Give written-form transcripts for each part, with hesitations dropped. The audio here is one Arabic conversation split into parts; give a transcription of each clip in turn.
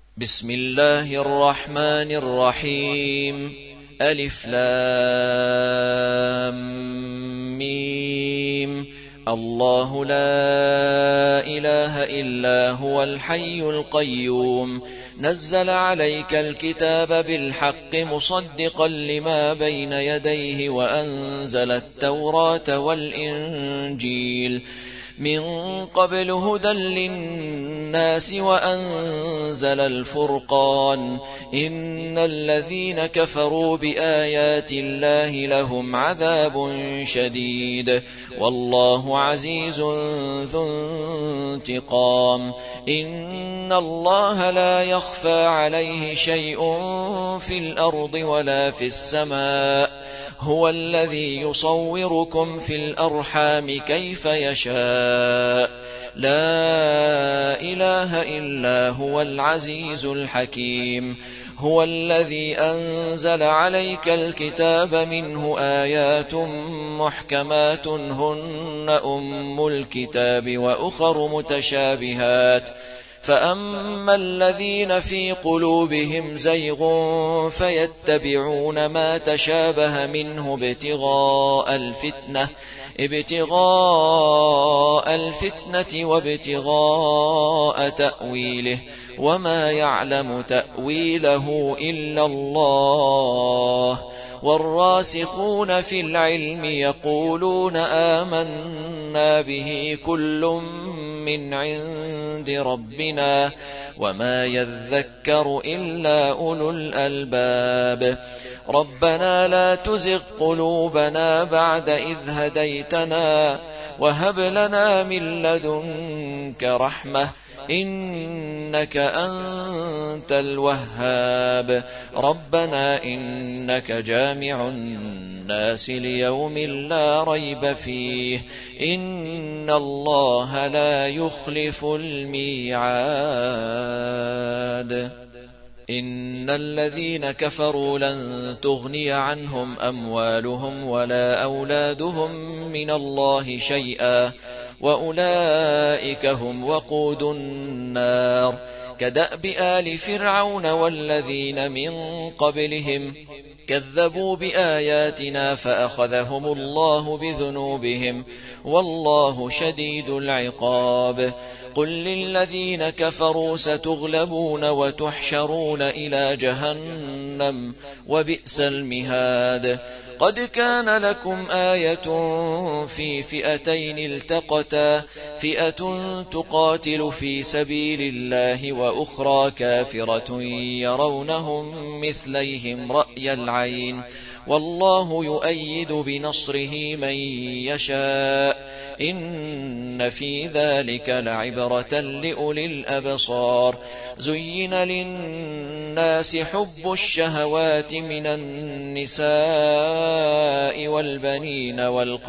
بسم الله الرحمن الرحيم. ألف لام ميم. الله لا إله إلا هو الحي القيوم، نزل عليك الكتاب بالحق مصدقا لما بين يديه وأنزل التوراة والإنجيل من قبل هدى للناس وأنزل الفرقان. إن الذين كفروا بآيات الله لهم عذاب شديد، والله عزيز ذو انتقام. إن الله لا يخفى عليه شيء في الأرض ولا في السماء، هو الذي يصوركم في الأرحام كيف يشاء، لا إله إلا هو العزيز الحكيم. هو الذي أنزل عليك الكتاب منه آيات محكمات هن أم الكتاب وأخر متشابهات، فأما الذين في قلوبهم زيغ فيتبعون ما تشابه منه ابتغاء الفتنة وابتغاء تأويله، وما يعلم تأويله إلا الله. والراسخون في العلم يقولون آمنا به كل من عند ربنا وما يذكر إلا أولو الألباب. ربنا لا تزغ قلوبنا بعد إذ هديتنا وهب لنا من لدنك رحمة إنك أنت الوهاب. ربنا إنك جامع الناس ليوم لا ريب فيه، إن الله لا يخلف الميعاد. إن الذين كفروا لن تغني عنهم أموالهم ولا أولادهم من الله شيئا، وأولئك هم وقود النار. كدأب آل فرعون والذين من قبلهم كذبوا بآياتنا فأخذهم الله بذنوبهم، والله شديد العقاب. قل للذين كفروا ستغلبون وتحشرون إلى جهنم وبئس المهاد. قد كان لكم آية في فئتين التقتا، فئة تقاتل في سبيل الله وأخرى كافرة يرونهم مثليهم رأي العين، والله يؤيد بنصره من يشاء. إن في ذلك لعبرة لأولي الأبصار. زين للناس حب الشهوات من النساء والبنين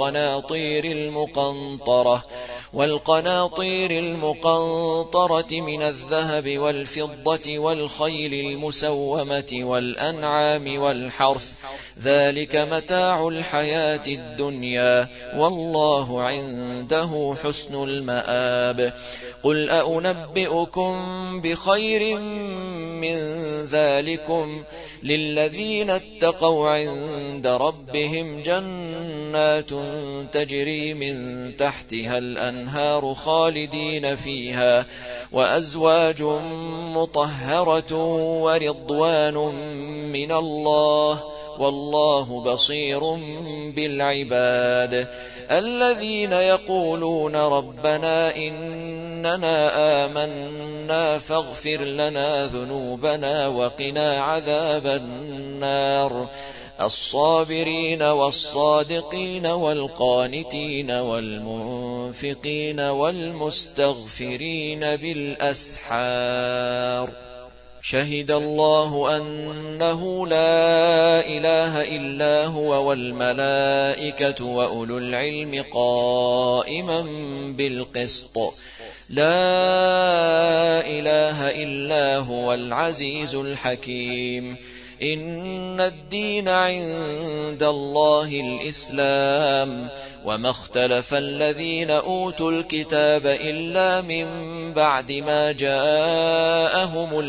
والقناطير المقنطرة من الذهب والفضة والخيل المسومة والأنعام والحرث، ذلك متاع الحياة الدنيا، والله عنده حسن المآب. قل أنبئكم بخير من ذلكم للذين اتقوا عند ربهم جنات تجري من تحتها الأنهار خالدين فيها، وأزواج مطهرة ورضوان من الله، والله بصير بالعباد. الذين يقولون ربنا إننا آمنا فاغفر لنا ذنوبنا وقنا عذاب النار. الصابرين والصادقين والقانتين والمنفقين والمستغفرين بالأسحار. شهد الله أنه لا إله إلا هو والملائكة وأولو العلم قائما بالقسط. لا إله إلا هو العزيز الحكيم. إن الدين عند الله الإسلام، وما اختلف الذين أوتوا الكتاب إلا من بعد ما جاءهم